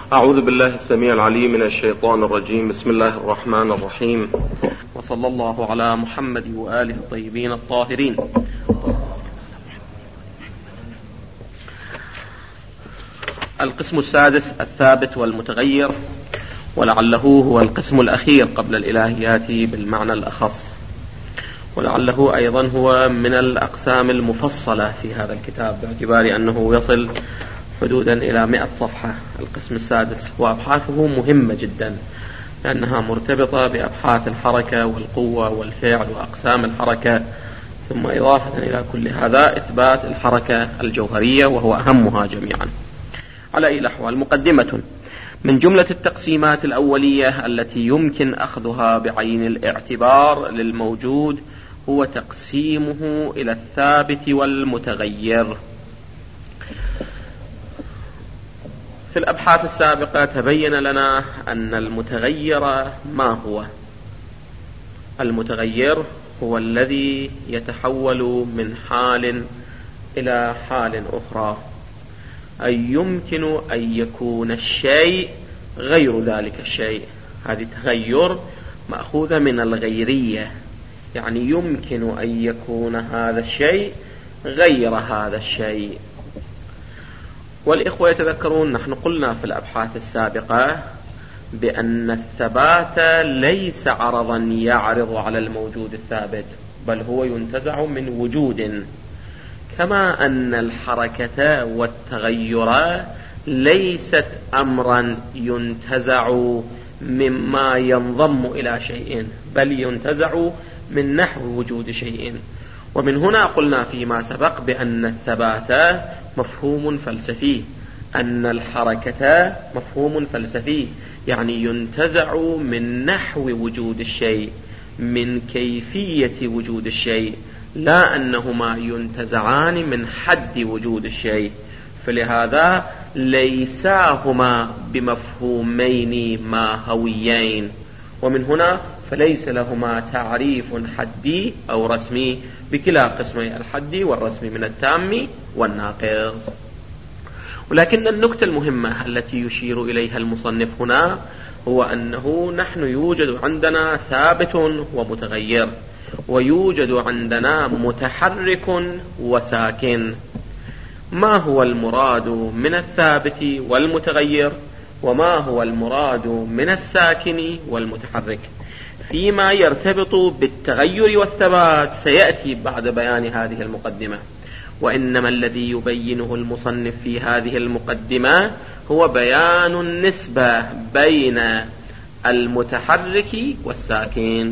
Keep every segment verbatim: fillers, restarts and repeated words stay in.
أعوذ بالله السميع العليم من الشيطان الرجيم. بسم الله الرحمن الرحيم، وصلى الله على محمد وآله الطيبين الطاهرين. القسم السادس الثابت والمتغير، ولعله هو القسم الأخير قبل الإلهيات بالمعنى الأخص، ولعله أيضا هو من الأقسام المفصلة في هذا الكتاب باعتبار أنه يصل حدودا إلى مئة صفحة. القسم السادس وأبحاثه مهمة جدا لأنها مرتبطة بأبحاث الحركة والقوة والفعل وأقسام الحركة، ثم إضافة إلى كل هذا إثبات الحركة الجوهرية وهو أهمها جميعا. على أي الأحوال، مقدمة: من جملة التقسيمات الأولية التي يمكن أخذها بعين الاعتبار للموجود هو تقسيمه إلى الثابت والمتغير. في الأبحاث السابقة تبين لنا أن المتغير ما هو؟ المتغير هو الذي يتحول من حال إلى حال أخرى، أي يمكن أن يكون الشيء غير ذلك الشيء. هذه تغير مأخوذة من الغيرية، يعني يمكن أن يكون هذا الشيء غير هذا الشيء. والإخوة يتذكرون نحن قلنا في الأبحاث السابقة بأن الثبات ليس عرضا يعرض على الموجود الثابت، بل هو ينتزع من وجود، كما أن الحركة والتغير ليست أمرا ينتزع مما ينضم إلى شيء، بل ينتزع من نحو وجود شيء. ومن هنا قلنا فيما سبق بأن الثبات مفهوم فلسفي، أن الحركة مفهوم فلسفي، يعني ينتزع من نحو وجود الشيء، من كيفية وجود الشيء، لا أنهما ينتزعان من حد وجود الشيء. فلهذا ليساهما بمفهومين ماهويين، ومن هنا فليس لهما تعريف حدي أو رسمي بكلا قسمي الحدي والرسمي من التام والناقص. ولكن النكتة المهمة التي يشير إليها المصنف هنا هو أنه نحن يوجد عندنا ثابت ومتغير، ويوجد عندنا متحرك وساكن. ما هو المراد من الثابت والمتغير، وما هو المراد من الساكن والمتحرك؟ فيما يرتبط بالتغير والثبات سيأتي بعد بيان هذه المقدمة، وإنما الذي يبينه المصنف في هذه المقدمة هو بيان النسبة بين المتحرك والساكن.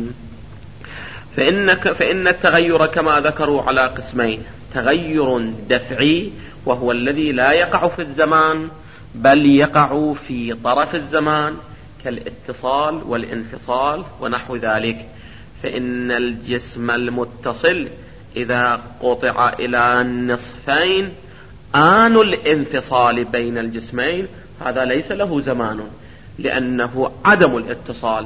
فإنك فإن التغير كما ذكروا على قسمين: تغير دفعي وهو الذي لا يقع في الزمان بل يقع في طرف الزمان كالاتصال والانفصال ونحو ذلك. فإن الجسم المتصل إذا قطع إلى النصفين آن الانفصال بين الجسمين هذا ليس له زمان، لأنه عدم الاتصال.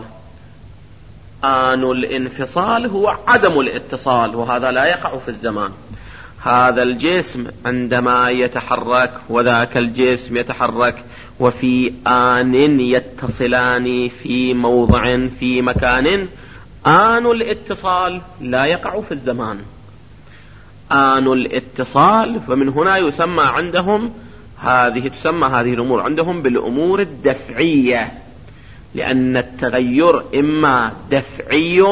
آن الانفصال هو عدم الاتصال، وهذا لا يقع في الزمان. هذا الجسم عندما يتحرك وذاك الجسم يتحرك وفي آن يتصلان في موضع في مكان، آن الاتصال لا يقع في الزمان. آن الاتصال، فمن هنا يسمى عندهم هذه تسمى هذه الأمور عندهم بالأمور الدفعية، لأن التغير إما دفعي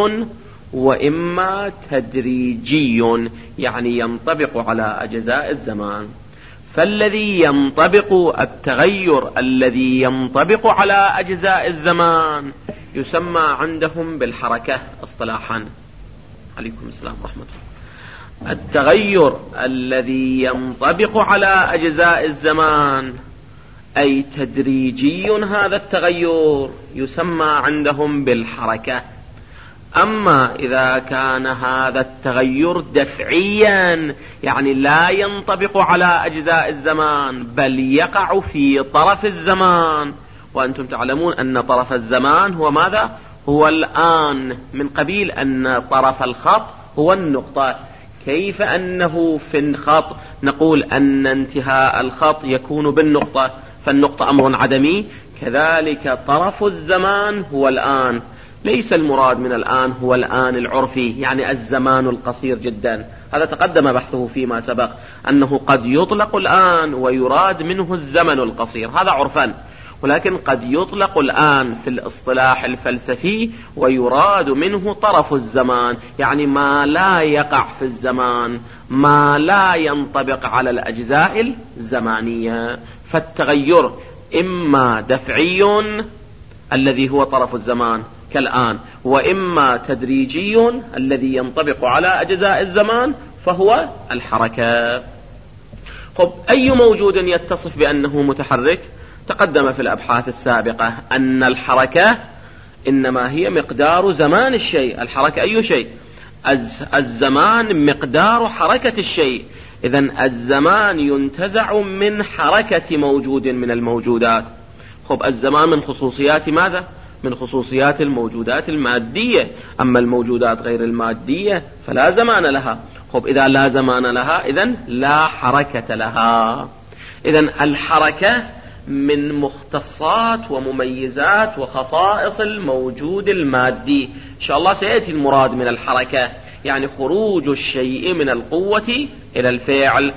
وإما تدريجي، يعني ينطبق على أجزاء الزمان. فالذي ينطبق التغير الذي ينطبق على أجزاء الزمان يسمى عندهم بالحركة اصطلاحا. عليكم السلام ورحمة الله. التغير الذي ينطبق على أجزاء الزمان أي تدريجي هذا التغير يسمى عندهم بالحركة. أما إذا كان هذا التغير دفعيا، يعني لا ينطبق على أجزاء الزمان بل يقع في طرف الزمان، وأنتم تعلمون أن طرف الزمان هو ماذا؟ هو الآن، من قبيل أن طرف الخط هو النقطة. كيف أنه في الخط نقول أن انتهاء الخط يكون بالنقطة، فالنقطة أمر عدمي، كذلك طرف الزمان هو الآن، ليس المراد من الآن هو الآن العرفي، يعني الزمان القصير جدا. هذا تقدم بحثه فيما سبق، أنه قد يطلق الآن ويراد منه الزمن القصير، هذا عرفا. ولكن قد يطلق الآن في الاصطلاح الفلسفي ويراد منه طرف الزمان، يعني ما لا يقع في الزمان، ما لا ينطبق على الأجزاء الزمانية. فالتغير إما دفعي الذي هو طرف الزمان كالآن، وإما تدريجي الذي ينطبق على أجزاء الزمان فهو الحركة. طب أي موجود يتصف بأنه متحرك؟ تقدم في الأبحاث السابقة أن الحركة إنما هي مقدار زمان الشيء. الحركة أي شيء؟ الزمان مقدار حركة الشيء. إذن الزمان ينتزع من حركة موجود من الموجودات. خب الزمان من خصوصيات ماذا؟ من خصوصيات الموجودات المادية. أما الموجودات غير المادية فلا زمان لها. خب إذا لا زمان لها إذن لا حركة لها. إذن الحركة من مختصات ومميزات وخصائص الموجود المادي. إن شاء الله سيأتي المراد من الحركة، يعني خروج الشيء من القوة إلى الفعل،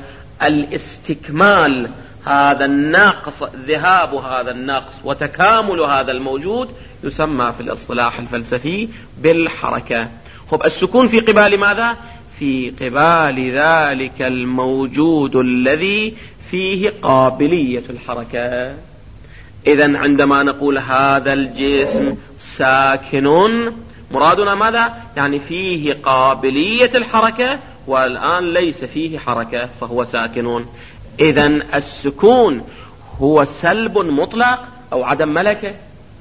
الاستكمال هذا الناقص، ذهاب هذا الناقص وتكامل هذا الموجود يسمى في الاصطلاح الفلسفي بالحركة. خب السكون في قبال ماذا؟ في قبال ذلك الموجود الذي فيه قابلية الحركة. إذن عندما نقول هذا الجسم ساكن مرادنا ماذا؟ يعني فيه قابلية الحركة والآن ليس فيه حركة فهو ساكن. إذن السكون هو سلب مطلق أو عدم ملكة؟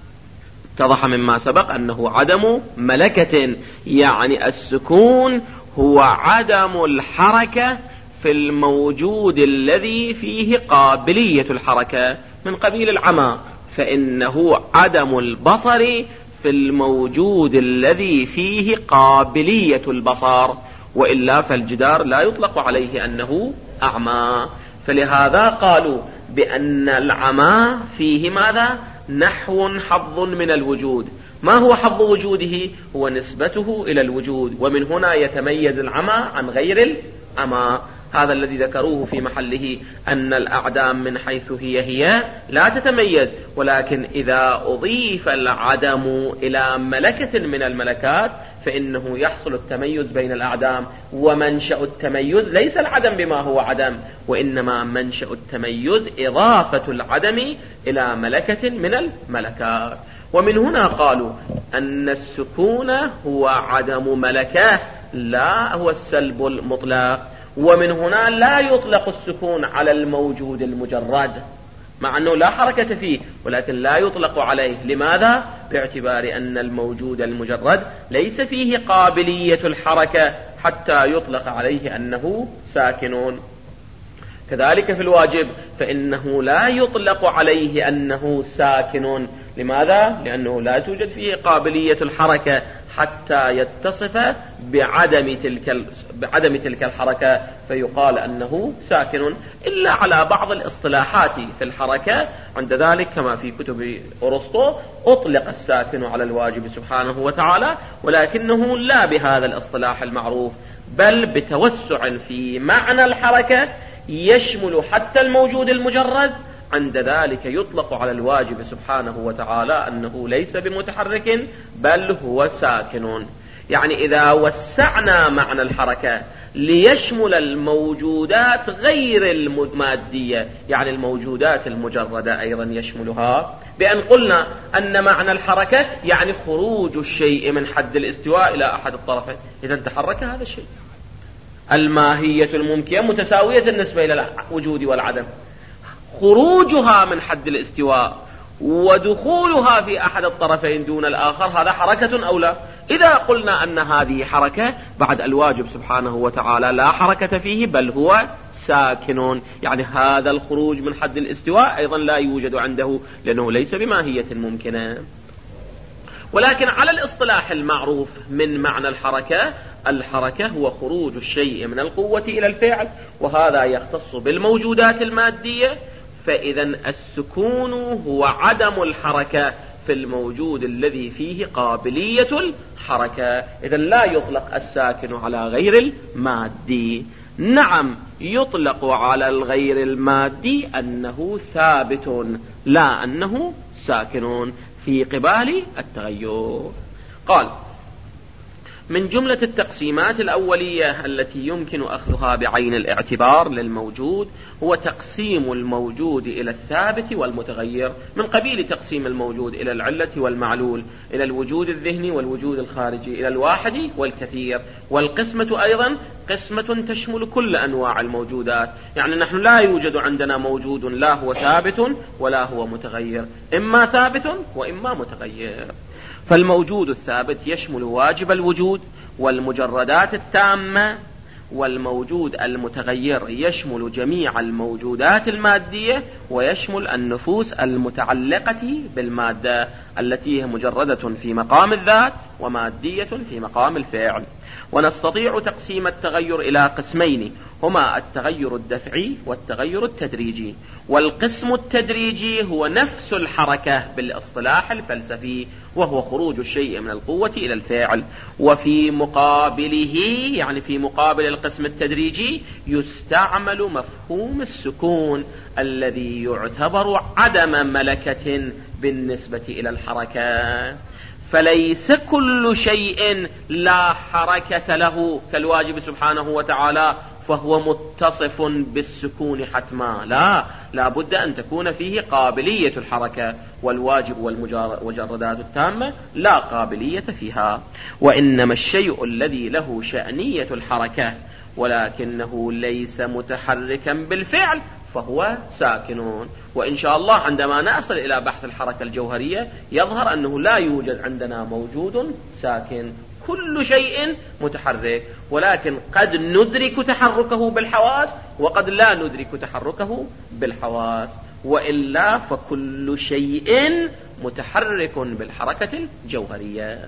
اتضح مما سبق أنه عدم ملكة، يعني السكون هو عدم الحركة في الموجود الذي فيه قابلية الحركة. من قبيل العمى فإنه عدم البصر في الموجود الذي فيه قابلية البصر، وإلا فالجدار لا يطلق عليه أنه أعمى. فلهذا قالوا بأن العمى فيه ماذا؟ نحو حظ من الوجود. ما هو حظ وجوده؟ هو نسبته إلى الوجود، ومن هنا يتميز العمى عن غير العمى. هذا الذي ذكروه في محله أن الأعدام من حيث هي هي لا تتميز، ولكن إذا أضيف العدم إلى ملكة من الملكات فإنه يحصل التميز بين الأعدام. ومنشأ التميز ليس العدم بما هو عدم، وإنما منشأ التميز إضافة العدم إلى ملكة من الملكات. ومن هنا قالوا أن السكون هو عدم ملكة لا هو السلب المطلق. ومن هنا لا يطلق السكون على الموجود المجرد، مع أنه لا حركة فيه، ولكن لا يطلق عليه. لماذا؟ باعتبار أن الموجود المجرد ليس فيه قابلية الحركة حتى يطلق عليه أنه ساكن. كذلك في الواجب فإنه لا يطلق عليه أنه ساكن. لماذا؟ لأنه لا توجد فيه قابلية الحركة حتى يتصف بعدم تلك بعدم تلك الحركة فيقال أنه ساكن، إلا على بعض الاصطلاحات في الحركة. عند ذلك كما في كتب أرسطو أطلق الساكن على الواجب سبحانه وتعالى، ولكنه لا بهذا الاصطلاح المعروف، بل بتوسع في معنى الحركة يشمل حتى الموجود المجرد. عند ذلك يطلق على الواجب سبحانه وتعالى أنه ليس بمتحرك بل هو ساكن. يعني إذا وسعنا معنى الحركة ليشمل الموجودات غير المادية، يعني الموجودات المجردة أيضا يشملها، بأن قلنا أن معنى الحركة يعني خروج الشيء من حد الاستواء إلى أحد الطرفين، إذا تحرك هذا الشيء. الماهية الممكنة متساوية بالنسبة إلى الوجود والعدم، خروجها من حد الاستواء ودخولها في أحد الطرفين دون الآخر هذا حركة أو لا؟ إذا قلنا أن هذه حركة بعد الواجب سبحانه وتعالى لا حركة فيه بل هو ساكن، يعني هذا الخروج من حد الاستواء أيضا لا يوجد عنده لأنه ليس بماهية ممكنة. ولكن على الاصطلاح المعروف من معنى الحركة، الحركة هو خروج الشيء من القوة إلى الفعل، وهذا يختص بالموجودات المادية. فإذا السكون هو عدم الحركة في الموجود الذي فيه قابلية الحركة. إذا لا يطلق الساكن على غير المادي. نعم يطلق على الغير المادي أنه ثابت لا أنه ساكن في قبال التغير. قال: من جملة التقسيمات الأولية التي يمكن أخذها بعين الاعتبار للموجود هو تقسيم الموجود إلى الثابت والمتغير، من قبيل تقسيم الموجود إلى العلة والمعلول، إلى الوجود الذهني والوجود الخارجي، إلى الواحد والكثير. والقسمة أيضا قسمة تشمل كل أنواع الموجودات، يعني نحن لا يوجد عندنا موجود لا هو ثابت ولا هو متغير، إما ثابت وإما متغير. فالموجود الثابت يشمل واجب الوجود والمجردات التامة، والموجود المتغير يشمل جميع الموجودات المادية ويشمل النفوس المتعلقة بالمادة التي هي مجردة في مقام الذات ومادية في مقام الفعل. ونستطيع تقسيم التغير إلى قسمين، هما التغير الدفعي والتغير التدريجي. والقسم التدريجي هو نفس الحركة بالاصطلاح الفلسفي، وهو خروج الشيء من القوة إلى الفعل. وفي مقابله، يعني في مقابل القسم التدريجي، يستعمل مفهوم السكون الذي يعتبر عدم ملكة بالنسبة إلى الحركة. فليس كل شيء لا حركة له كالواجب سبحانه وتعالى فهو متصف بالسكون حتما، لا، لا بد أن تكون فيه قابلية الحركة، والواجب والمجردات التامة لا قابلية فيها. وإنما الشيء الذي له شأنية الحركة ولكنه ليس متحركا بالفعل فهو ساكنون. وإن شاء الله عندما نصل إلى بحث الحركة الجوهرية يظهر أنه لا يوجد عندنا موجود ساكن، كل شيء متحرك، ولكن قد ندرك تحركه بالحواس وقد لا ندرك تحركه بالحواس، وإلا فكل شيء متحرك بالحركة الجوهرية.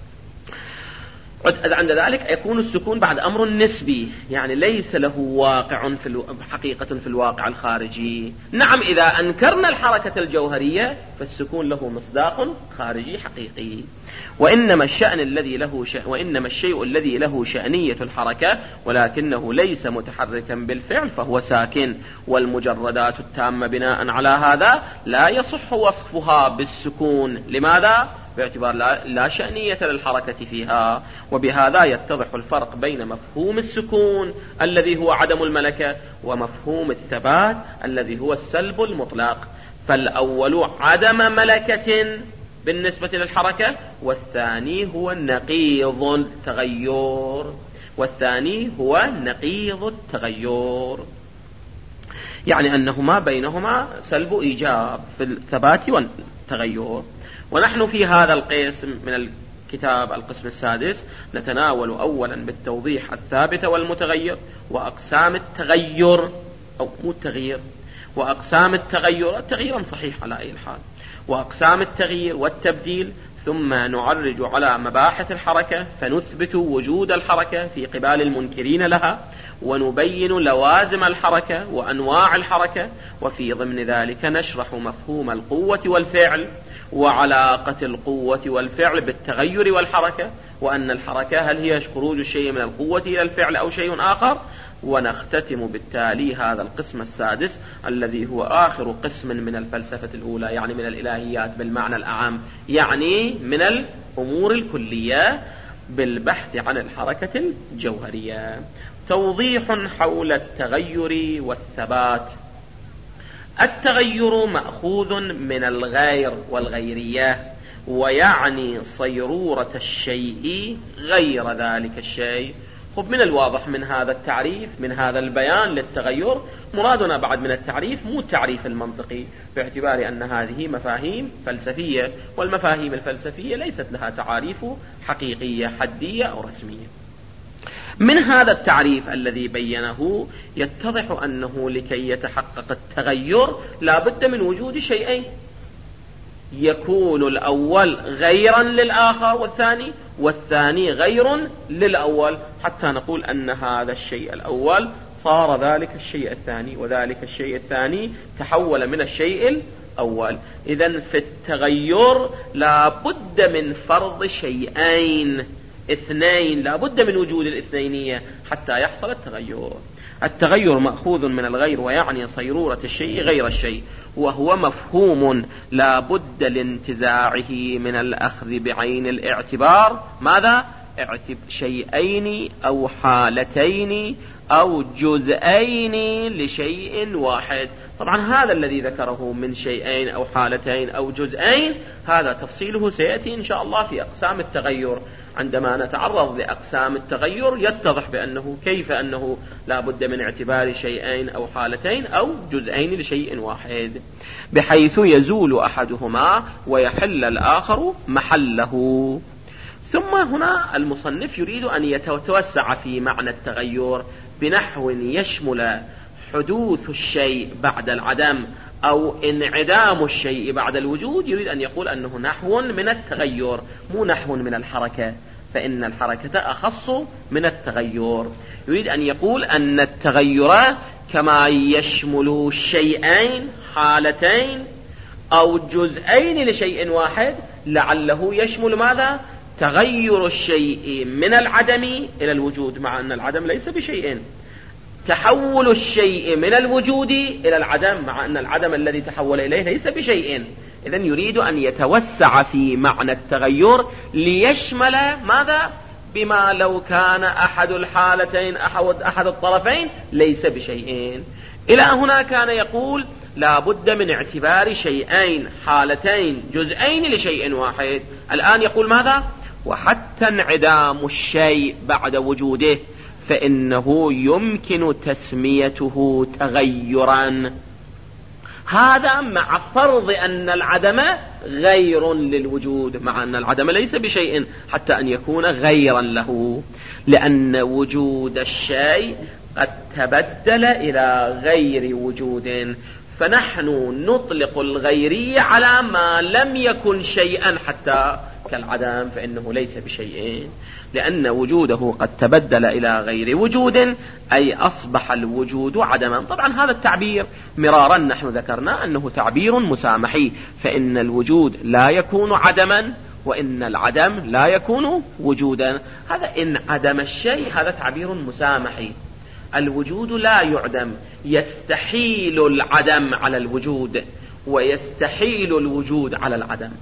عند ذلك يكون السكون بعد أمر نسبي، يعني ليس له واقع في حقيقة في الواقع الخارجي. نعم إذا أنكرنا الحركة الجوهرية فالسكون له مصداق خارجي حقيقي. وإنما الشأن الذي له شأن وإنما الشيء الذي له شأنية الحركة ولكنه ليس متحركا بالفعل فهو ساكن. والمجردات التامة بناء على هذا لا يصح وصفها بالسكون. لماذا؟ باعتبار لا شأنية للحركة فيها. وبهذا يتضح الفرق بين مفهوم السكون الذي هو عدم الملكة ومفهوم الثبات الذي هو السلب المطلق. فالأول عدم ملكة بالنسبة للحركة، والثاني هو نقيض التغير والثاني هو نقيض التغير يعني أنهما بينهما سلب إيجاب في الثبات والتغير. ونحن في هذا القسم من الكتاب القسم السادس نتناول أولا بالتوضيح الثابت والمتغير وأقسام التغير أو مو التغيير وأقسام التغير التغيير صحيح على أي حال وأقسام التغيير والتبديل، ثم نعرج على مباحث الحركة فنثبت وجود الحركة في قبال المنكرين لها، ونبين لوازم الحركة وأنواع الحركة، وفي ضمن ذلك نشرح مفهوم القوة والفعل وعلاقة القوة والفعل بالتغير والحركة، وأن الحركة هل هي خروج الشيء من القوة إلى الفعل أو شيء آخر. ونختتم بالتالي هذا القسم السادس الذي هو آخر قسم من الفلسفة الأولى، يعني من الإلهيات بالمعنى الأعم، يعني من الأمور الكلية، بالبحث عن الحركة الجوهرية. توضيح حول التغير والثبات. التغير مأخوذ من الغير والغيرية، ويعني صيرورة الشيء غير ذلك الشيء. خب من الواضح من هذا التعريف من هذا البيان للتغير مرادنا بعد من التعريف مو التعريف المنطقي، باعتبار أن هذه مفاهيم فلسفية، والمفاهيم الفلسفية ليست لها تعاريف حقيقية حدية أو رسمية. من هذا التعريف الذي بينه يتضح أنه لكي يتحقق التغير لا بد من وجود شيئين، يكون الأول غيرا للآخر والثاني والثاني غير للأول، حتى نقول أن هذا الشيء الأول صار ذلك الشيء الثاني، وذلك الشيء الثاني تحول من الشيء الأول. إذن في التغير لا بد من فرض شيئين اثنين، لا بد من وجود الاثنينية حتى يحصل التغير. التغير مأخوذ من الغير، ويعني صيرورة الشيء غير الشيء، وهو مفهوم لا بد لانتزاعه من الأخذ بعين الاعتبار. ماذا؟ شيئين أو حالتين أو جزئين لشيء واحد. طبعا هذا الذي ذكره من شيئين أو حالتين أو جزئين، هذا تفصيله سيأتي إن شاء الله في أقسام التغير. عندما نتعرض لأقسام التغير يتضح بأنه كيف أنه لا بد من اعتبار شيئين أو حالتين أو جزئين لشيء واحد، بحيث يزول أحدهما ويحل الآخر محله. ثم هنا المصنف يريد أن يتوسع في معنى التغير بنحو يشمل حدوث الشيء بعد العدم أو انعدام الشيء بعد الوجود. يريد أن يقول أنه نحو من التغير، مو نحو من الحركة، فإن الحركة أخص من التغير. يريد أن يقول أن التغير كما يشمل شيئين حالتين أو جزئين لشيء واحد، لعله يشمل ماذا؟ تغير الشيء من العدم إلى الوجود، مع أن العدم ليس بشيء. تحول الشيء من الوجود إلى العدم، مع أن العدم الذي تحول إليه ليس بشيء. إذن يريد أن يتوسع في معنى التغير ليشمل ماذا؟ بما لو كان أحد الحالتين أحد الطرفين ليس بشيء. إلى هنا كان يقول لا بد من اعتبار شيئين حالتين جزئين لشيء واحد. الآن يقول ماذا؟ وحتى انعدام الشيء بعد وجوده فإنه يمكن تسميته تغيرا. هذا مع فرض أن العدم غير للوجود، مع أن العدم ليس بشيء حتى أن يكون غيرا له، لأن وجود الشيء قد تبدل إلى غير وجود، فنحن نطلق الغيرية على ما لم يكن شيئا حتى كالعدم، فإنه ليس بشيء، لأن وجوده قد تبدل إلى غير وجود، أي أصبح الوجود عدما. طبعا هذا التعبير مرارا نحن ذكرنا أنه تعبير مسامحي، فإن الوجود لا يكون عدما وإن العدم لا يكون وجودا. هذا إن عدم الشيء هذا تعبير مسامحي. الوجود لا يعدم، يستحيل العدم على الوجود ويستحيل الوجود على العدم.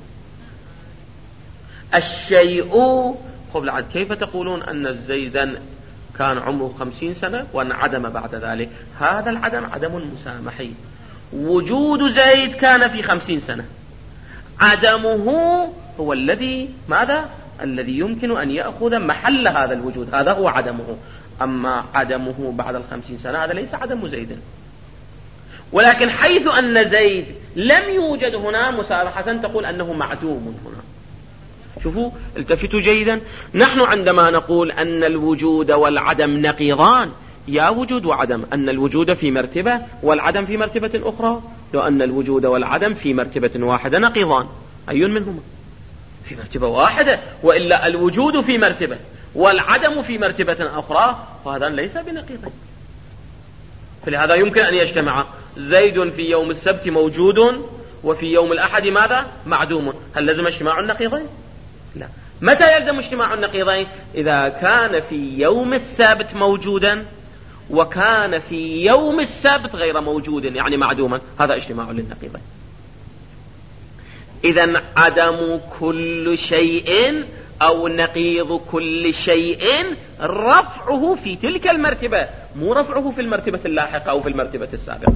الشيء قبل عد، كيف تقولون أن زيدا كان عمره خمسين سنة وانعدم بعد ذلك؟ هذا العدم عدم مسامحي. وجود زيد كان في خمسين سنة، عدمه هو الذي ماذا؟ الذي يمكن أن يأخذ محل هذا الوجود، هذا هو عدمه. أما عدمه بعد الخمسين سنة هذا ليس عدم زيد. ولكن حيث أن زيد لم يوجد هنا مسامحة تقول أنه معدوم هنا. شوفوا التفتوا جيدا، نحن عندما نقول أن الوجود والعدم نقيضان، يا وجود وعدم، أن الوجود في مرتبة والعدم في مرتبة أخرى، لو أن الوجود والعدم في مرتبة واحدة نقيضان، أي منهما؟ في مرتبة واحدة، وإلا الوجود في مرتبة والعدم في مرتبة أخرى، وهذا ليس بنقيضين. فلهذا يمكن أن يجتمع. زيد في يوم السبت موجود وفي يوم الأحد ماذا؟ معدوم. هل لازم اجتماع النقيضين؟ لا. متى يلزم اجتماع النقيضين؟ إذا كان في يوم السبت موجودا وكان في يوم السبت غير موجود، يعني معدوما، هذا اجتماع للنقيضين. إذن عدم كل شيء أو نقيض كل شيء رفعه في تلك المرتبة، مو رفعه في المرتبة اللاحقة أو في المرتبة السابقة.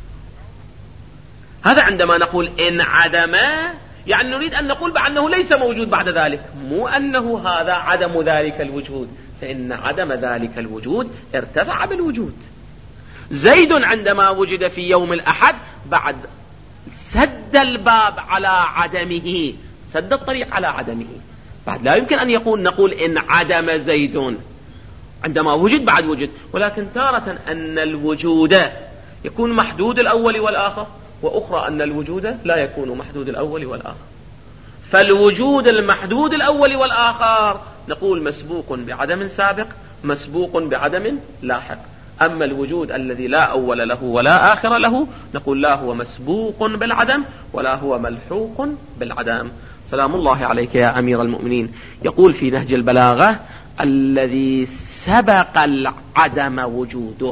هذا عندما نقول إن عدم، يعني نريد أن نقول بأنه ليس موجود بعد ذلك، مو أنه هذا عدم ذلك الوجود، فإن عدم ذلك الوجود ارتفع بالوجود. زيد عندما وجد في يوم الأحد بعد سد الباب على عدمه، سد الطريق على عدمه، بعد لا يمكن أن يقول نقول إن عدم زيد عندما وجد بعد وجد. ولكن تارة أن الوجود يكون محدود الأول والآخر، وأخرى أن الوجود لا يكون محدود الأول والآخر. فالوجود المحدود الأول والآخر نقول مسبوق بعدم سابق، مسبوق بعدم لاحق. أما الوجود الذي لا أول له ولا آخر له نقول لا هو مسبوق بالعدم ولا هو ملحوق بالعدم. سلام الله عليك يا أمير المؤمنين. يقول في نهج البلاغة: الذي سبق العدم وجوده.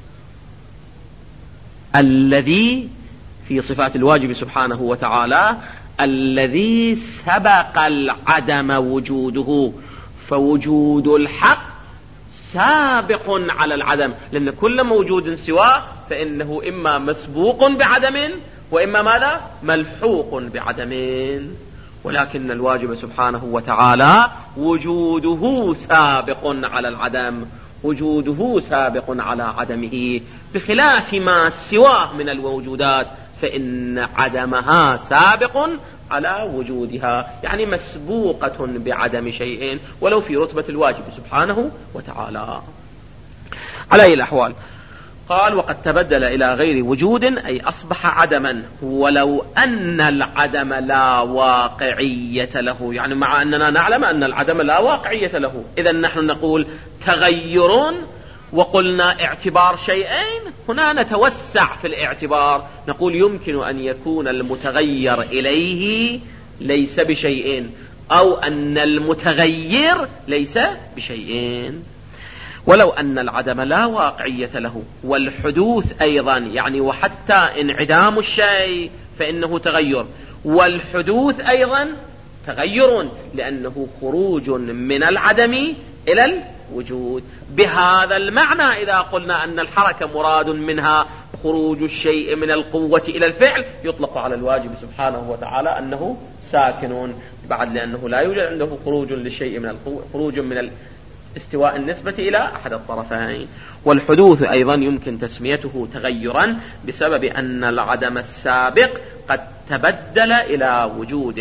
الذي في صفات الواجب سبحانه وتعالى، الذي سبق العدم وجوده، فوجود الحق سابق على العدم، لأن كل موجود سواه فإنه إما مسبوق بعدم وإما ماذا؟ ملحوق بعدم. ولكن الواجب سبحانه وتعالى وجوده سابق على العدم، وجوده سابق على عدمه، بخلاف ما سواه من الوجودات فإن عدمها سابق على وجودها، يعني مسبوقة بعدم شيء ولو في رتبة الواجب سبحانه وتعالى. على أي الأحوال قال: وقد تبدل إلى غير وجود، أي أصبح عدما ولو أن العدم لا واقعية له، يعني مع أننا نعلم أن العدم لا واقعية له، إذن نحن نقول تغير، وقلنا اعتبار شيئين، هنا نتوسع في الاعتبار، نقول يمكن أن يكون المتغير إليه ليس بشيئين، أو أن المتغير ليس بشيئين. ولو أن العدم لا واقعية له، والحدوث أيضا، يعني وحتى انعدام الشيء فإنه تغير، والحدوث أيضا تغير، لأنه خروج من العدم إلى الوجود. بهذا المعنى إذا قلنا أن الحركة مراد منها خروج الشيء من القوة إلى الفعل، يطلق على الواجب سبحانه وتعالى أنه ساكن، بعد لأنه لا يوجد عنده خروج للشيء من القوة، خروج من استواء النسبة إلى أحد الطرفين. والحدوث أيضا يمكن تسميته تغيرا بسبب أن العدم السابق قد تبدل إلى وجود،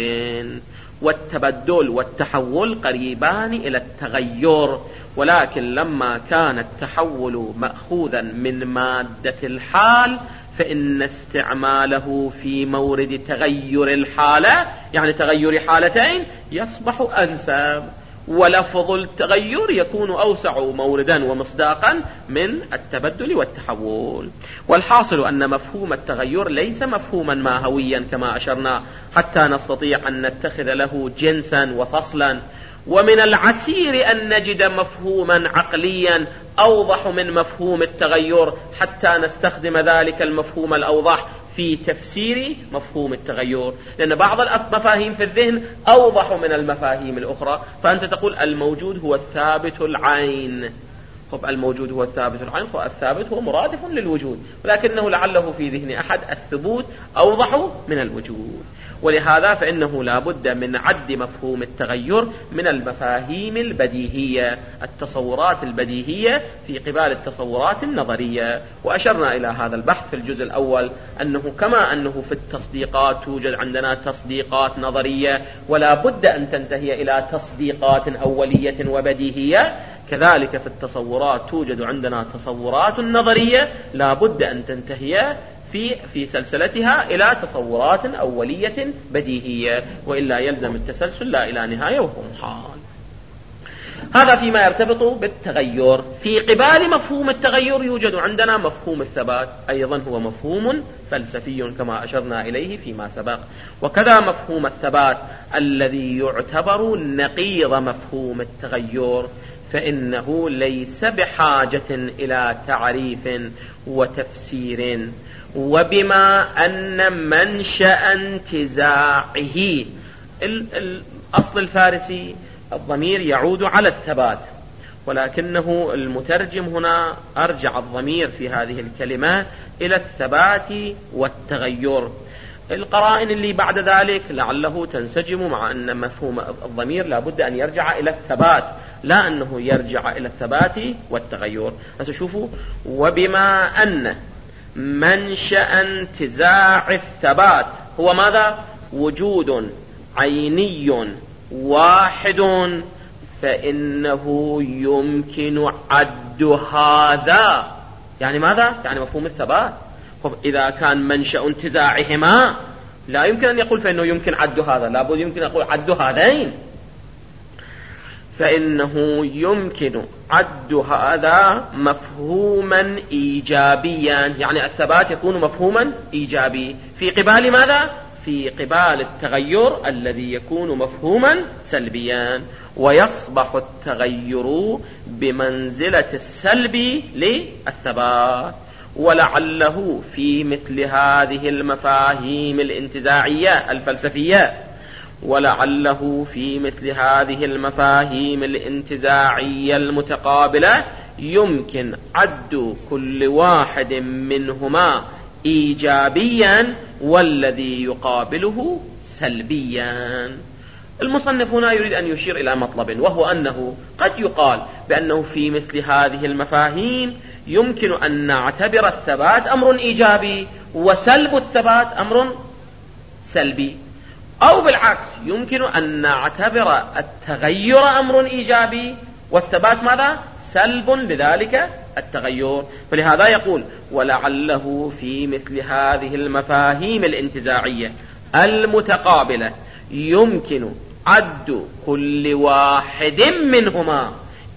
والتبدل والتحول قريبان إلى التغير، ولكن لما كان التحول مأخوذا من مادة الحال فإن استعماله في مورد تغير الحالة، يعني تغير حالتين، يصبح أنسب، ولفظ التغير يكون أوسع موردا ومصداقا من التبدل والتحول. والحاصل أن مفهوم التغير ليس مفهوما ماهويا كما أشرنا حتى نستطيع أن نتخذ له جنسا وفصلا، ومن العسير أن نجد مفهوما عقليا أوضح من مفهوم التغير حتى نستخدم ذلك المفهوم الأوضح في تفسير مفهوم التغير، لأن بعض المفاهيم في الذهن أوضح من المفاهيم الأخرى، فأنت تقول الموجود هو الثابت العين، خب الموجود هو الثابت العين، الثابت هو مرادف للوجود، ولكنه لعله في ذهن أحد الثبوت أوضح من الوجود. ولهذا فإنه لا بد من عد مفهوم التغير من المفاهيم البديهية، التصورات البديهية في قبال التصورات النظرية. وأشرنا إلى هذا البحث في الجزء الأول أنه كما أنه في التصديقات توجد عندنا تصديقات نظرية ولا بد أن تنتهي إلى تصديقات أولية وبديهية، كذلك في التصورات توجد عندنا تصورات نظرية لا بد أن تنتهي في في سلسلتها إلى تصورات أولية بديهية، وإلا يلزم التسلسل لا إلى نهاية وهو محال. هذا فيما يرتبط بالتغير. في قبال مفهوم التغير يوجد عندنا مفهوم الثبات، أيضا هو مفهوم فلسفي كما أشرنا إليه فيما سبق، وكذا مفهوم الثبات الذي يعتبر نقيض مفهوم التغير، فإنه ليس بحاجة إلى تعريف وتفسير. وبما أن منشأ انتزاعه، الأصل الفارسي الضمير يعود على الثبات، ولكنه المترجم هنا أرجع الضمير في هذه الكلمة إلى الثبات والتغير. القرائن اللي بعد ذلك لعله تنسجم مع أن مفهوم الضمير لا بد أن يرجع إلى الثبات، لا أنه يرجع إلى الثبات والتغير. فشوفوا: وبما أن منشأ انتزاع الثبات هو ماذا؟ وجود عيني واحد، فإنه يمكن عد هذا، يعني ماذا؟ يعني مفهوم الثبات. إذا كان منشأ انتزاعهما لا يمكن أن يقول فإنه يمكن عد هذا، لابد يمكن أن يقول عد هذين. فإنه يمكن عد هذا مفهوما إيجابيا، يعني الثبات يكون مفهوما إيجابي في قبال ماذا؟ في قبال التغير الذي يكون مفهوما سلبيا، ويصبح التغير بمنزلة السلب للثبات. ولعله في مثل هذه المفاهيم الانتزاعية الفلسفية ولعله في مثل هذه المفاهيم الانتزاعية المتقابلة يمكن عد كل واحد منهما إيجابيا والذي يقابله سلبيا. المصنف هنا يريد أن يشير إلى مطلب، وهو أنه قد يقال بأنه في مثل هذه المفاهيم يمكن أن نعتبر الثبات أمر إيجابي وسلب الثبات أمر سلبي، أو بالعكس يمكن أن نعتبر التغير أمر إيجابي والثبات ماذا؟ سلب لذلك التغير. فلهذا يقول ولعله في مثل هذه المفاهيم الانتزاعية المتقابلة يمكن عد كل واحد منهما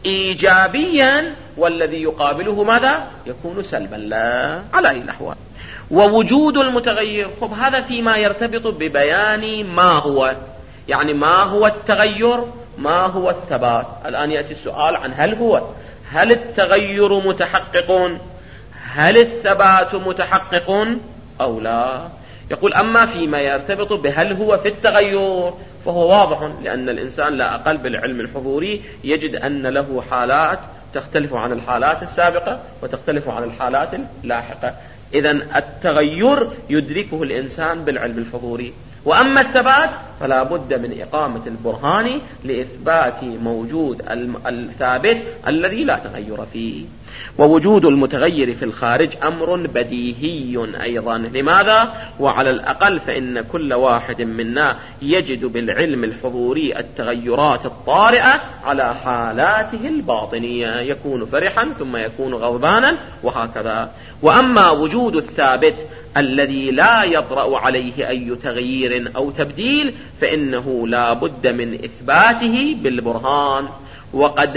إيجابيا والذي يقابله ماذا؟ يكون سلبا لا على أي الأحوال. ووجود المتغير، خب هذا فيما يرتبط ببيان ما هو، يعني ما هو التغير، ما هو الثبات. الآن يأتي السؤال عن هل هو هل التغير متحقق، هل الثبات متحقق أو لا؟ يقول أما فيما يرتبط بهل هو في التغير فهو واضح، لأن الإنسان لا أقل بالعلم الحضوري يجد أن له حالات تختلف عن الحالات السابقة وتختلف عن الحالات اللاحقة. إذن التغير يدركه الإنسان بالعلم الحضوري. وأما الثبات فلا بد من إقامة البرهان لإثبات موجود الثابت الذي لا تغير فيه. ووجود المتغير في الخارج أمر بديهي أيضا. لماذا؟ وعلى الأقل فإن كل واحد منا يجد بالعلم الحضوري التغيرات الطارئة على حالاته الباطنية، يكون فرحا ثم يكون غضبانا وهكذا. وأما وجود الثابت الذي لا يطرأ عليه أي تغيير أو تبديل فإنه لا بد من إثباته بالبرهان. وقد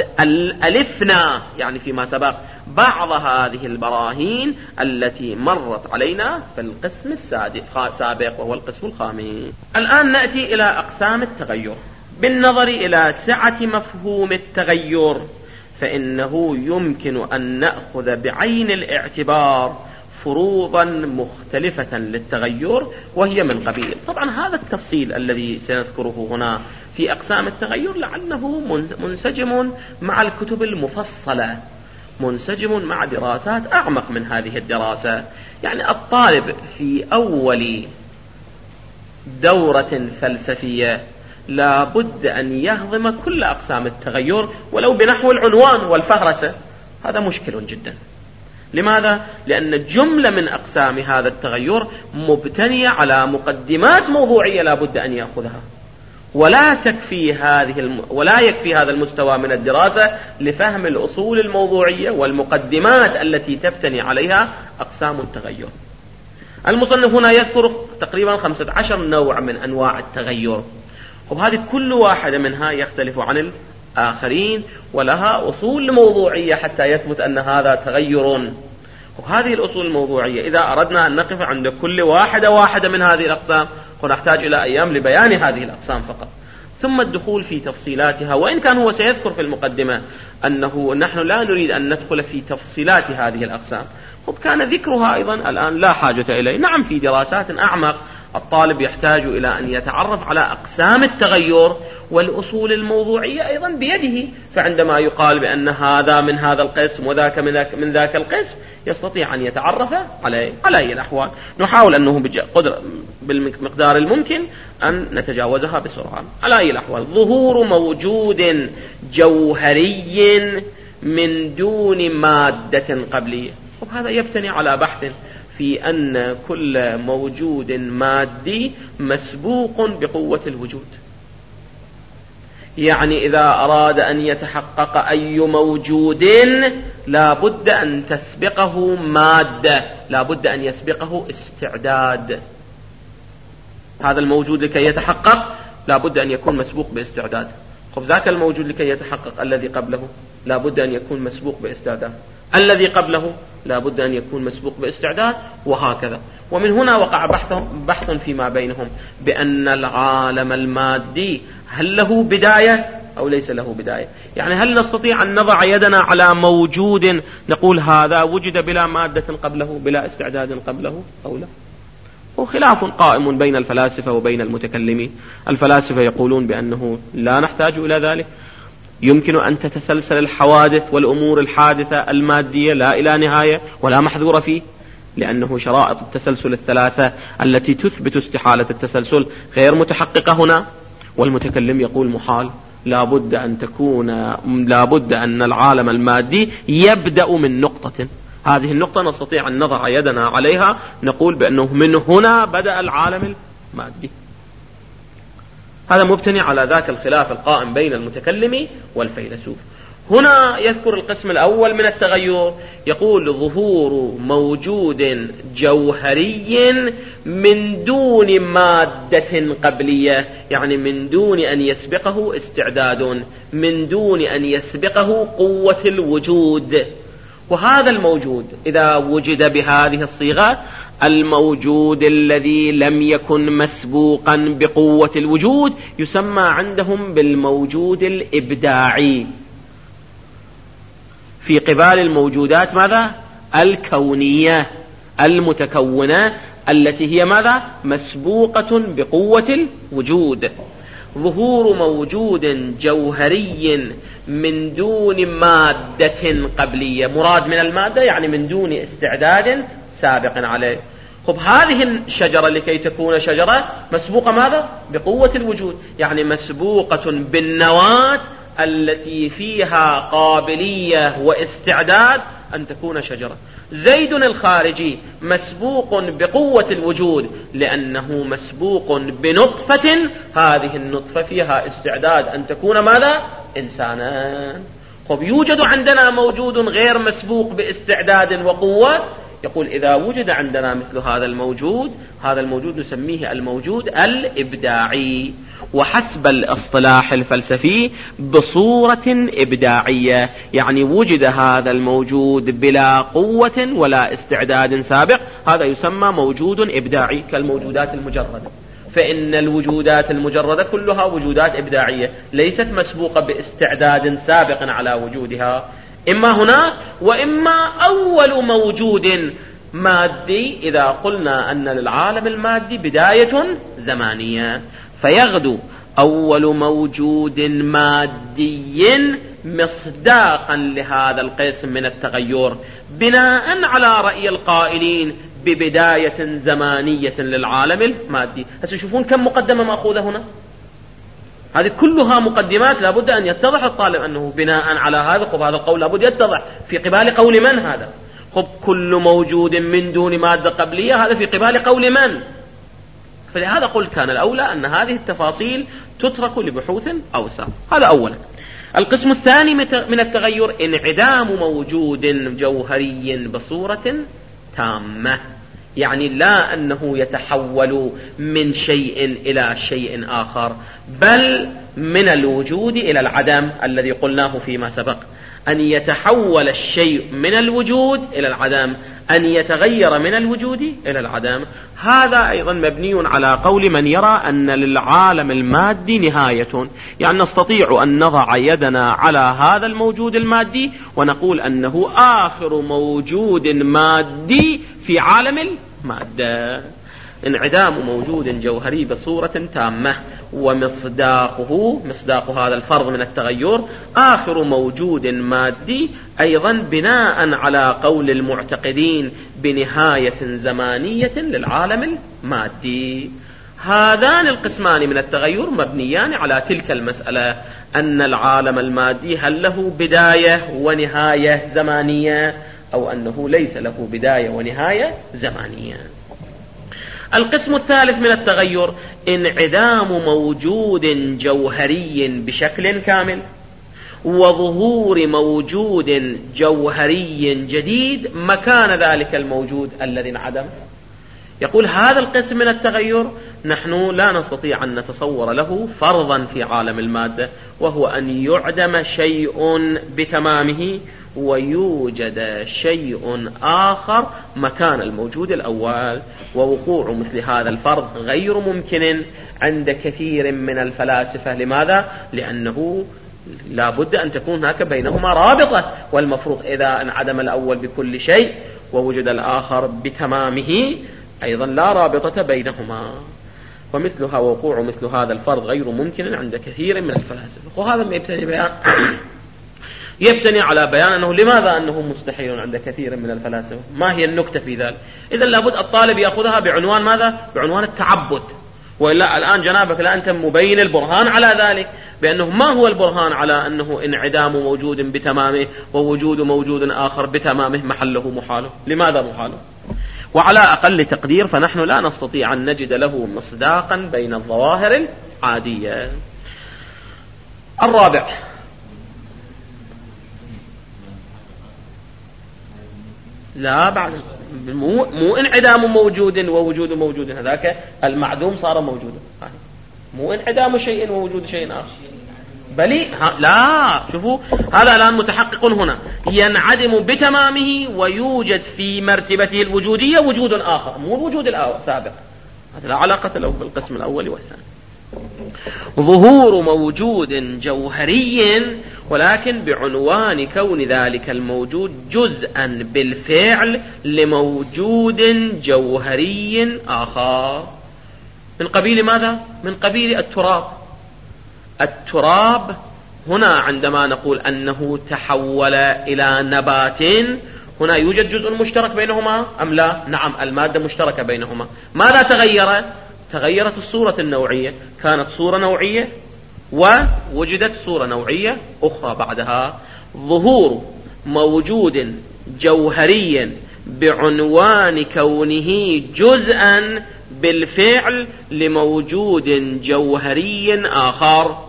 ألفنا يعني فيما سبق بعض هذه البراهين التي مرت علينا في القسم السابق وهو القسم الخامس. الآن نأتي إلى أقسام التغير. بالنظر إلى سعة مفهوم التغير فإنه يمكن أن نأخذ بعين الاعتبار فروضا مختلفة للتغير وهي من قبيل، طبعا هذا التفصيل الذي سنذكره هنا في أقسام التغير لعله منسجم مع الكتب المفصلة، منسجم مع دراسات أعمق من هذه الدراسة. يعني الطالب في أول دورة فلسفية لا بد أن يهضم كل أقسام التغير ولو بنحو العنوان والفهرسة، هذا مشكل جدا. لماذا؟ لأن جملة من أقسام هذا التغير مبتنية على مقدمات موضوعية لا بد أن يأخذها، ولا تكفي هذه الم... ولا يكفي هذا المستوى من الدراسة لفهم الأصول الموضوعية والمقدمات التي تبتني عليها أقسام التغير. المصنف هنا يذكر تقريبا خمسة عشر نوع من أنواع التغير، وهذه كل واحدة منها يختلف عن الآخرين ولها أصول موضوعية حتى يثبت أن هذا تغير. وهذه الأصول الموضوعية إذا أردنا أن نقف عند كل واحدة واحدة من هذه الأقسام ونحتاج إلى أيام لبيان هذه الأقسام فقط، ثم الدخول في تفصيلاتها. وإن كان هو سيذكر في المقدمة أنه نحن لا نريد أن ندخل في تفصيلات هذه الأقسام، وكان ذكرها أيضا الآن لا حاجة إليه. نعم في دراسات أعمق الطالب يحتاج إلى أن يتعرف على أقسام التغير والأصول الموضوعية أيضا بيده، فعندما يقال بأن هذا من هذا القسم وذاك من ذاك, من ذاك القسم يستطيع أن يتعرف عليه. على أي الأحوال نحاول أنه بقدر بالمقدار الممكن أن نتجاوزها بسرعة. على أي الأحوال ظهور موجود جوهري من دون مادة قبلية، وهذا يبتني على بحث في أن كل موجود مادي مسبوق بقوة الوجود. يعني إذا أراد أن يتحقق أي موجود لا بد أن تسبقه مادة، لا بد أن يسبقه استعداد. هذا الموجود لكي يتحقق لا بد أن يكون مسبوق باستعداد. خب ذاك الموجود لكي يتحقق الذي قبله لا بد أن يكون مسبوق باستعداد، الذي قبله لا بد أن يكون مسبوق باستعداد، وهكذا. ومن هنا وقع بحث, بحث فيما بينهم بأن العالم المادي هل له بداية أو ليس له بداية. يعني هل نستطيع أن نضع يدنا على موجود نقول هذا وجد بلا مادة قبله بلا استعداد قبله أو لا؟ وخلاف قائم بين الفلاسفة وبين المتكلمين. الفلاسفة يقولون بأنه لا نحتاج إلى ذلك، يمكن أن تتسلسل الحوادث والأمور الحادثة المادية لا إلى نهاية ولا محذور فيه، لأنه شرائط التسلسل الثلاثة التي تثبت استحالة التسلسل غير متحققة هنا. والمتكلم يقول محال، لا بد أن تكون لا بد أن العالم المادي يبدأ من نقطة، هذه النقطة نستطيع أن نضع يدنا عليها نقول بأنه من هنا بدأ العالم المادي. هذا مبتني على ذاك الخلاف القائم بين المتكلم والفيلسوف. هنا يذكر القسم الأول من التغير، يقول ظهور موجود جوهري من دون مادة قبلية، يعني من دون أن يسبقه استعداد، من دون أن يسبقه قوة الوجود. وهذا الموجود إذا وجد بهذه الصيغة، الموجود الذي لم يكن مسبوقا بقوة الوجود يسمى عندهم بالموجود الإبداعي، في قبال الموجودات ماذا؟ الكونية المتكونة التي هي ماذا؟ مسبوقة بقوة الوجود. ظهور موجود جوهري من دون مادة قبلية، مراد من المادة يعني من دون استعداد سابق عليه. خب هذه الشجرة لكي تكون شجرة مسبوقة ماذا؟ بقوة الوجود، يعني مسبوقة بالنواة التي فيها قابلية واستعداد أن تكون شجرة. زيد الخارجي مسبوق بقوة الوجود لأنه مسبوق بنطفة، هذه النطفة فيها استعداد أن تكون ماذا؟ إنسانا. خب يوجد عندنا موجود غير مسبوق باستعداد وقوة، يقول إذا وجد عندنا مثل هذا الموجود، هذا الموجود نسميه الموجود الإبداعي، وحسب الاصطلاح الفلسفي بصورة إبداعية، يعني وجد هذا الموجود بلا قوة ولا استعداد سابق، هذا يسمى موجود إبداعي كالموجودات المجردة. فإن الوجودات المجردة كلها وجودات إبداعية ليست مسبوقة باستعداد سابق على وجودها، إما هناك وإما أول موجود مادي. إذا قلنا أن للعالم المادي بداية زمانية، فيغدو أول موجود مادي مصداقا لهذا القسم من التغير بناء على رأي القائلين ببداية زمانية للعالم المادي. هسه شوفون كم مقدمة مأخوذة هنا، هذه كلها مقدمات لابد أن يتضح الطالب أنه بناء على هذا. خب هذا القول لابد يتضح في قبال قول من هذا؟ خب كل موجود من دون مادة قبلية، هذا في قبال قول من؟ فلهذا قلت كان الأولى أن هذه التفاصيل تترك لبحوث أوسع. هذا أولا. القسم الثاني من التغير انعدام موجود جوهري بصورة تامة، يعني لا أنه يتحول من شيء إلى شيء آخر، بل من الوجود إلى العدم الذي قلناه فيما سبق، أن يتحول الشيء من الوجود إلى العدم، أن يتغير من الوجود إلى العدم. هذا أيضا مبني على قول من يرى أن للعالم المادي نهاية، يعني نستطيع أن نضع يدنا على هذا الموجود المادي ونقول أنه آخر موجود مادي في عالم المادة. انعدام موجود جوهري بصورة تامة، ومصداقه مصداق هذا الفرض من التغير آخر موجود مادي، أيضا بناء على قول المعتقدين بنهاية زمانية للعالم المادي. هذان القسمان من التغير مبنيان على تلك المسألة، أن العالم المادي هل له بداية ونهاية زمانية أو أنه ليس له بداية ونهاية زمانية. القسم الثالث من التغير انعدام موجود جوهري بشكل كامل، وظهور موجود جوهري جديد مكان ذلك الموجود الذي انعدم. يقول هذا القسم من التغير نحن لا نستطيع أن نتصور له فرضا في عالم المادة، وهو أن يعدم شيء بتمامه ويوجد شيء آخر مكان الموجود الأول، ووقوع مثل هذا الفرض غير ممكن عند كثير من الفلاسفة. لماذا؟ لأنه لا بد أن تكون هناك بينهما رابطة، والمفروض إذا انعدم الأول بكل شيء ووجد الآخر بتمامه أيضا لا رابطة بينهما، ومثلها وقوع مثل هذا الفرض غير ممكن عند كثير من الفلاسفة. وهذا يبتني بيان يبتني على بيان أنه لماذا أنه مستحيل عند كثير من الفلاسفة. ما هي النكتة في ذلك؟ إذا لابد الطالب يأخذها بعنوان ماذا؟ بعنوان التعبد، وإلا الآن جنابك لا أنت مبين البرهان على ذلك، بأنه ما هو البرهان على أنه انعدام موجود بتمامه ووجود موجود آخر بتمامه محله محاله؟ لماذا محاله؟ وعلى أقل تقدير فنحن لا نستطيع أن نجد له مصداقا بين الظواهر العادية. الرابع، لا بعد مو, مو انعدام موجود ووجود موجود، هذاك المعدوم صار موجودا، مو انعدام شيء ووجود شيء آخر. بل لا، شوفوا هذا الآن متحقق هنا، ينعدم بتمامه ويوجد في مرتبته الوجودية وجود آخر، مو الوجود السابق، هذا لا علاقة له بالقسم الأول والثاني. ظهور موجود جوهري، ولكن بعنوان كون ذلك الموجود جزءا بالفعل لموجود جوهري آخر. من قبيل ماذا؟ من قبيل التراب. التراب هنا عندما نقول أنه تحول إلى نبات، هنا يوجد جزء مشترك بينهما أم لا؟ نعم، المادة مشتركة بينهما. ماذا تغير؟ تغيرت الصورة النوعية، كانت صورة نوعية ووجدت صورة نوعية أخرى بعدها. ظهور موجود جوهري بعنوان كونه جزءا بالفعل لموجود جوهري آخر.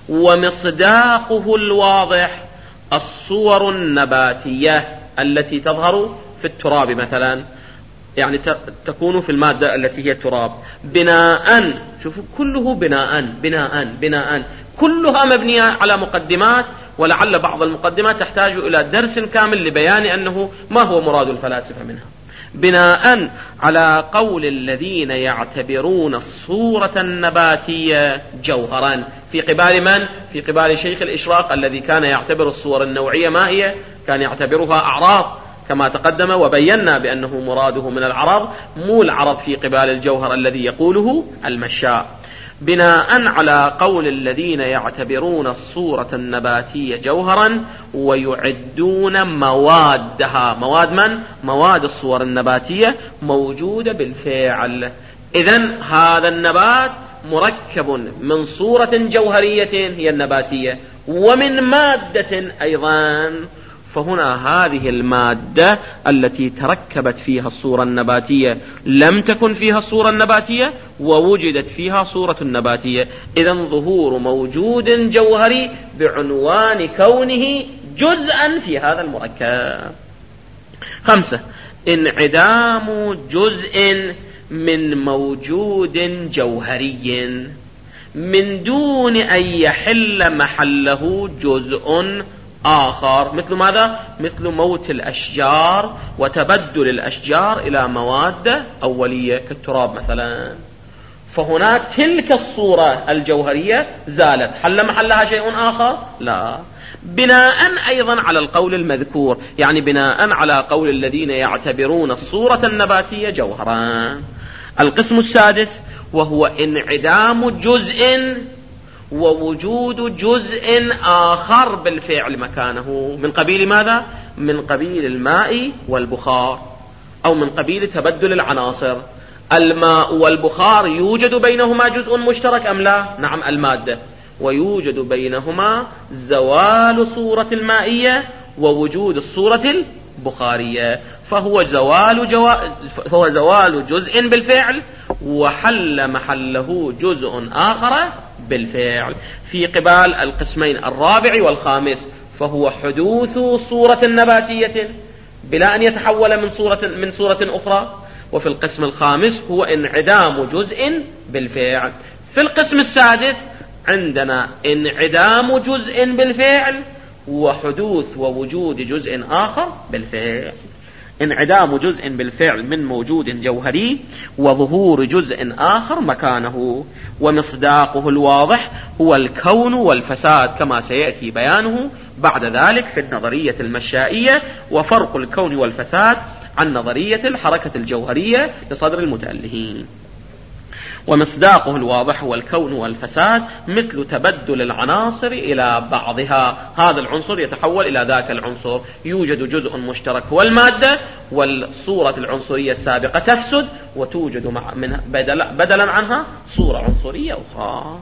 ومصداقه الواضح الصور النباتية التي تظهر في التراب مثلا، يعني تكون في المادة التي هي التراب بناء، شوفوا كله بناء بناء بناء، كلها مبنية على مقدمات، ولعل بعض المقدمات تحتاج إلى درس كامل لبيان أنه ما هو مراد الفلاسفة منها. بناء على قول الذين يعتبرون الصورة النباتية جوهرا، في قبال من؟ في قبال شيخ الإشراق الذي كان يعتبر الصور النوعية ما هي؟ كان يعتبرها أعراض، كما تقدم وبينا بأنه مراده من العرض مو العرض في قبال الجوهر الذي يقوله المشاء. بناء على قول الذين يعتبرون الصورة النباتية جوهرا ويعدون موادها، مواد من؟ مواد الصور النباتية موجودة بالفعل. إذن هذا النبات مركب من صورة جوهرية هي النباتية ومن مادة أيضا، فهنا هذه المادة التي تركبت فيها الصورة النباتية لم تكن فيها الصورة النباتية ووجدت فيها صورة النباتية. إذن ظهور موجود جوهري بعنوان كونه جزءا في هذا المركب. خمسة، انعدام جزء من موجود جوهري من دون أن يحل محله جزء آخر. مثل ماذا؟ مثل موت الأشجار وتبدل الأشجار إلى مواد أولية كالتراب مثلا، فهنا تلك الصورة الجوهرية زالت، حل محلها شيء آخر؟ لا. بناء أيضا على القول المذكور، يعني بناء على قول الذين يعتبرون الصورة النباتية جوهرا. القسم السادس وهو انعدام جزء ووجود جزء آخر بالفعل مكانه. من قبيل ماذا؟ من قبيل الماء والبخار، أو من قبيل تبدل العناصر. الماء والبخار يوجد بينهما جزء مشترك أم لا؟ نعم، المادة، ويوجد بينهما زوال صورة المائية ووجود الصورة البخارية، فهو زوال, جوا... فهو زوال جزء بالفعل وحل محله جزء آخر بالفعل. في قبال القسمين الرابع والخامس فهو حدوث صورة نباتية بلا أن يتحول من صورة من صورة أخرى، وفي القسم الخامس هو انعدام جزء بالفعل. في القسم السادس عندنا انعدام جزء بالفعل وحدوث ووجود جزء آخر بالفعل. انعدام جزء بالفعل من موجود جوهري وظهور جزء آخر مكانه، ومصداقه الواضح هو الكون والفساد كما سيأتي بيانه بعد ذلك في النظرية المشائية، وفرق الكون والفساد عن نظرية الحركة الجوهرية لصدر المتألهين. ومصداقه الواضح هو الكون والفساد مثل تبدل العناصر إلى بعضها، هذا العنصر يتحول إلى ذاك العنصر، يوجد جزء مشترك هو المادة والصورة العنصرية السابقة تفسد وتوجد مع منها بدل بدلا عنها صورة عنصرية أخرى.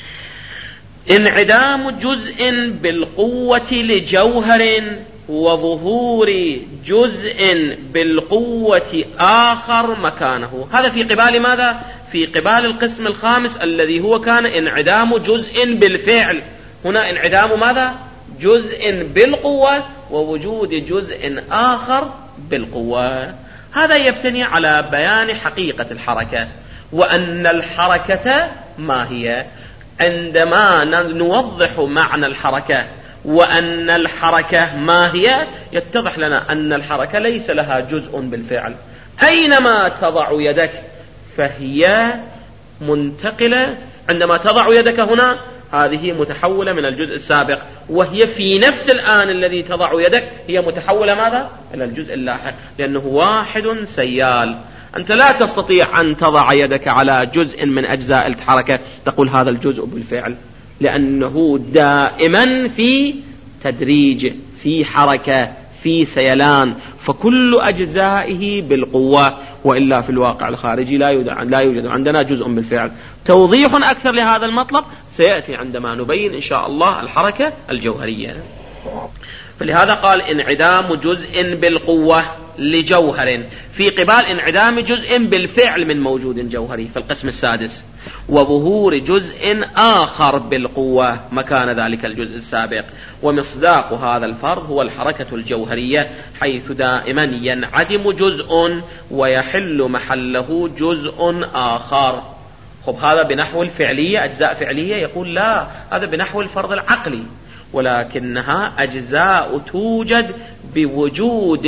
انعدام جزء بالقوة لجوهر وظهور جزء بالقوة آخر مكانه، هذا في قبال ماذا؟ في قبال القسم الخامس الذي هو كان انعدام جزء بالفعل. هنا انعدام ماذا؟ جزء بالقوة ووجود جزء آخر بالقوة. هذا يبتني على بيان حقيقة الحركة، وأن الحركة ما هي. عندما نوضح معنى الحركة وأن الحركة ما هي، يتضح لنا أن الحركة ليس لها جزء بالفعل، أينما تضع يدك فهي منتقلة. عندما تضع يدك هنا هذه متحولة من الجزء السابق، وهي في نفس الآن الذي تضع يدك هي متحولة ماذا؟ إلى الجزء اللاحق، لأنه واحد سيال. أنت لا تستطيع أن تضع يدك على جزء من أجزاء الحركة تقول هذا الجزء بالفعل، لأنه دائما في تدريج، في حركة، في سيلان، فكل أجزائه بالقوة، وإلا في الواقع الخارجي لا يوجد عندنا جزء بالفعل. توضيح أكثر لهذا المطلب سيأتي عندما نبين إن شاء الله الحركة الجوهرية. فلهذا قال انعدام جزء بالقوة لجوهر في قبال انعدام جزء بالفعل من موجود جوهري في القسم السادس، وظهور جزء آخر بالقوة مكان ذلك الجزء السابق. ومصداق هذا الفرض هو الحركة الجوهرية، حيث دائما ينعدم جزء ويحل محله جزء آخر. خب هذا بنحو الفعلية، أجزاء فعلية، يقول لا، هذا بنحو الفرض العقلي، ولكنها أجزاء توجد بوجود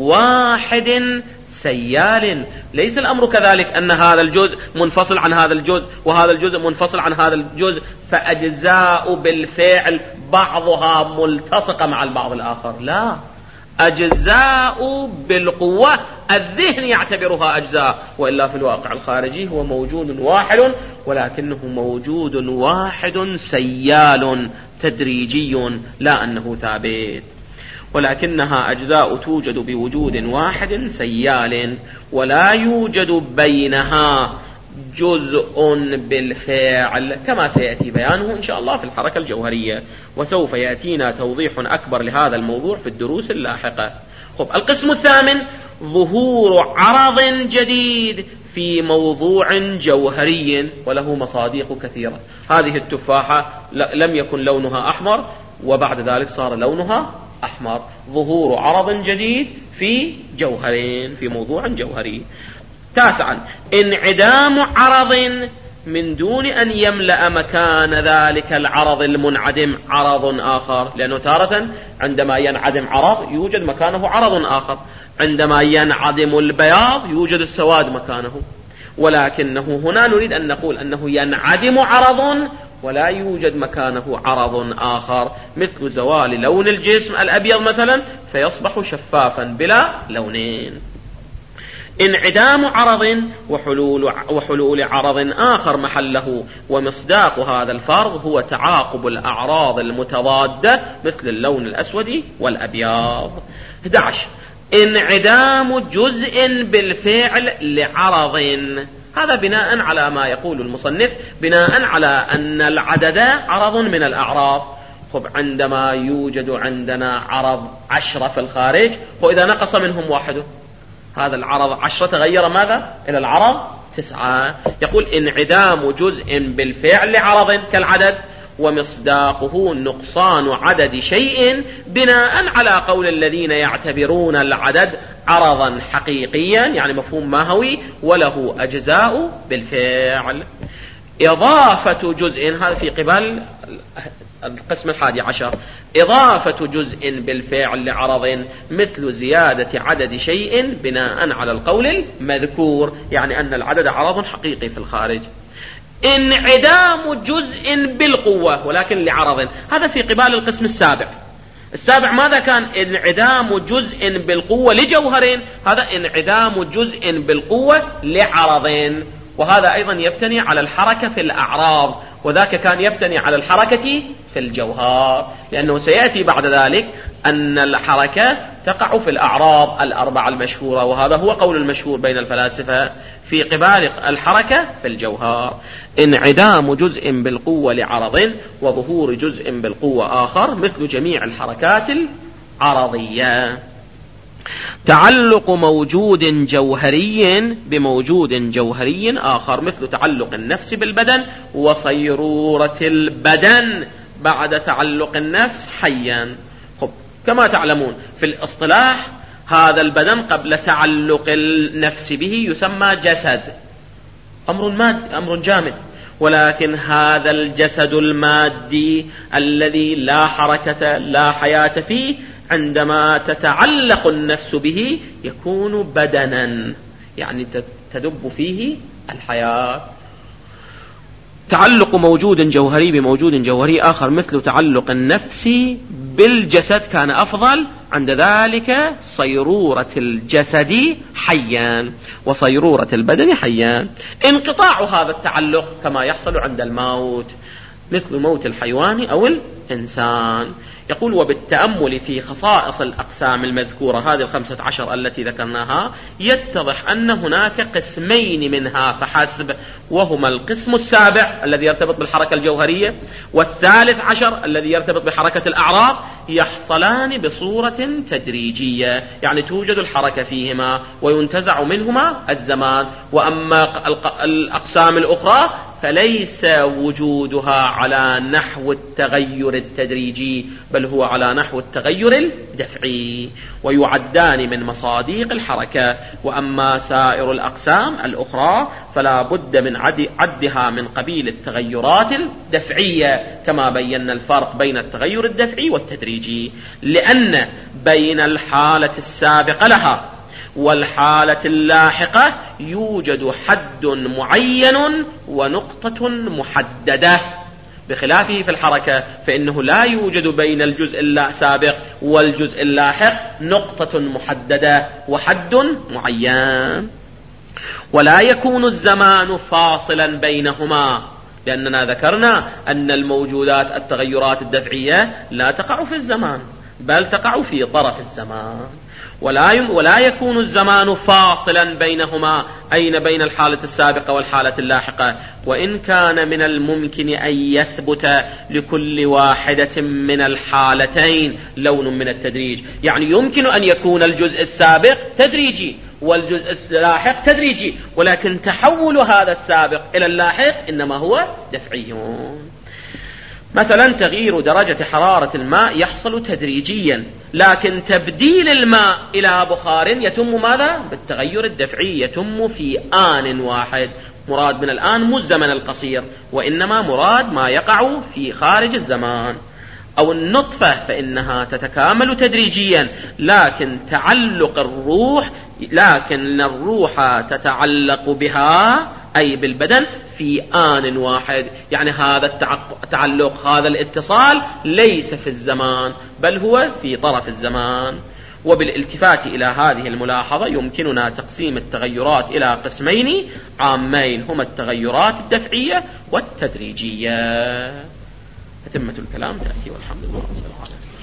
واحد سيال. ليس الأمر كذلك أن هذا الجزء منفصل عن هذا الجزء وهذا الجزء منفصل عن هذا الجزء، فأجزاء بالفعل بعضها ملتصقة مع البعض الآخر، لا، أجزاء بالقوة الذهن يعتبرها أجزاء، وإلا في الواقع الخارجي هو موجود واحد، ولكنه موجود واحد سيال تدريجي، لا أنه ثابت. ولكنها أجزاء توجد بوجود واحد سيال، ولا يوجد بينها جزء بالفعل، كما سيأتي بيانه إن شاء الله في الحركة الجوهرية، وسوف يأتينا توضيح أكبر لهذا الموضوع في الدروس اللاحقة. خب القسم الثامن ظهور عرض جديد في موضوع جوهري وله مصادق كثيرة. هذه التفاحة لم يكن لونها أحمر وبعد ذلك صار لونها أحمر، ظهور عرض جديد في جوهرين في موضوع جوهري. تاسعا انعدام عرض من دون أن يملأ مكان ذلك العرض المنعدم عرض آخر، لأنه تارة عندما ينعدم عرض يوجد مكانه عرض آخر، عندما ينعدم البياض يوجد السواد مكانه، ولكنه هنا نريد أن نقول أنه ينعدم عرض ولا يوجد مكانه عرض آخر، مثل زوال لون الجسم الأبيض مثلا فيصبح شفافا بلا لونين. انعدام عرض وحلول, وحلول عرض آخر محله، ومصداق هذا الفرض هو تعاقب الأعراض المتضادة مثل اللون الأسود والأبيض. أحد عشر انعدام جزء بالفعل لعرض، هذا بناء على ما يقول المصنف، بناء على أن العدد عرض من الأعراض. خب عندما يوجد عندنا عرض عشرة في الخارج، وإذا نقص منهم واحد هذا العرض عشرة تغير ماذا؟ إلى العرض تسعة. يقول انعدام جزء بالفعل لعرض كالعدد، ومصداقه نقصان عدد شيء بناء على قول الذين يعتبرون العدد عرضا حقيقيا يعني مفهوم ماهوي وله أجزاء بالفعل. إضافة جزء، هذا في قبال القسم الحادي عشر، إضافة جزء بالفعل لعرض مثل زيادة عدد شيء بناء على القول المذكور، يعني أن العدد عرض حقيقي في الخارج. انعدام جزء بالقوة ولكن لعرض، هذا في قبال القسم السابع. السابع ماذا كان؟ انعدام جزء بالقوة لجوهر، هذا انعدام جزء بالقوة لعرض، وهذا أيضا يبتني على الحركة في الأعراض، وذاك كان يبتني على الحركة في الجوهر، لأنه سيأتي بعد ذلك أن الحركة تقع في الأعراض الأربعة المشهورة، وهذا هو قول المشهور بين الفلاسفة في قبال الحركة في الجوهر. انعدام جزء بالقوة لعرض وظهور جزء بالقوة آخر مثل جميع الحركات العرضية. تعلق موجود جوهري بموجود جوهري آخر مثل تعلق النفس بالبدن وصيرورة البدن بعد تعلق النفس حيا. خب كما تعلمون في الاصطلاح هذا البدن قبل تعلق النفس به يسمى جسد، أمر مادي أمر جامد، ولكن هذا الجسد المادي الذي لا حركة لا حياة فيه عندما تتعلق النفس به يكون بدنا، يعني تدب فيه الحياة. تعلق موجود جوهري بموجود جوهري آخر مثل تعلق النفس بالجسد كان أفضل، عند ذلك صيرورة الجسد حيا وصيرورة البدن حيا. انقطاع هذا التعلق كما يحصل عند الموت مثل موت الحيوان أو الإنسان. يقول وبالتأمل في خصائص الأقسام المذكورة هذه الخمسة عشر التي ذكرناها يتضح أن هناك قسمين منها فحسب، وهما القسم السابع الذي يرتبط بالحركة الجوهرية والثالث عشر الذي يرتبط بحركة الأعراض، يحصلان بصورة تدريجية، يعني توجد الحركة فيهما وينتزع منهما الزمان. وأما الأقسام الأخرى فليس وجودها على نحو التغير التدريجي بل هو على نحو التغير الدفعي، ويعدان من مصاديق الحركة. وأما سائر الأقسام الأخرى فلا بد من عدها من قبيل التغيرات الدفعية، كما بينا الفرق بين التغير الدفعي والتدريجي، لأن بين الحالة السابقة لها والحالة اللاحقة يوجد حد معين ونقطة محددة، بخلافه في الحركة فإنه لا يوجد بين الجزء السابق والجزء اللاحق نقطة محددة وحد معين. ولا يكون الزمان فاصلا بينهما، لأننا ذكرنا أن الموجودات التغيرات الدفعية لا تقع في الزمان بل تقع في طرف الزمان. ولا ولا يكون الزمان فاصلا بينهما، أين بين الحالة السابقة والحالة اللاحقة، وإن كان من الممكن أن يثبت لكل واحدة من الحالتين لون من التدريج، يعني يمكن أن يكون الجزء السابق تدريجي والجزء اللاحق تدريجي، ولكن تحول هذا السابق إلى اللاحق إنما هو دفعي. مثلا تغيير درجة حرارة الماء يحصل تدريجيا، لكن تبديل الماء إلى بخار يتم ماذا؟ بالتغير الدفعي، يتم في آن واحد. مراد من الآن مو الزمن القصير، وإنما مراد ما يقع في خارج الزمان. أو النطفة فإنها تتكامل تدريجيا، لكن تعلق الروح لكن الروح تتعلق بها أي بالبدن في آن واحد، يعني هذا التعلق هذا الاتصال ليس في الزمان بل هو في طرف الزمان. وبالالتفات إلى هذه الملاحظة يمكننا تقسيم التغيرات إلى قسمين عامين هما التغيرات الدفعية والتدريجية. أتمة الكلام تأتي والحمد لله رب العالمين.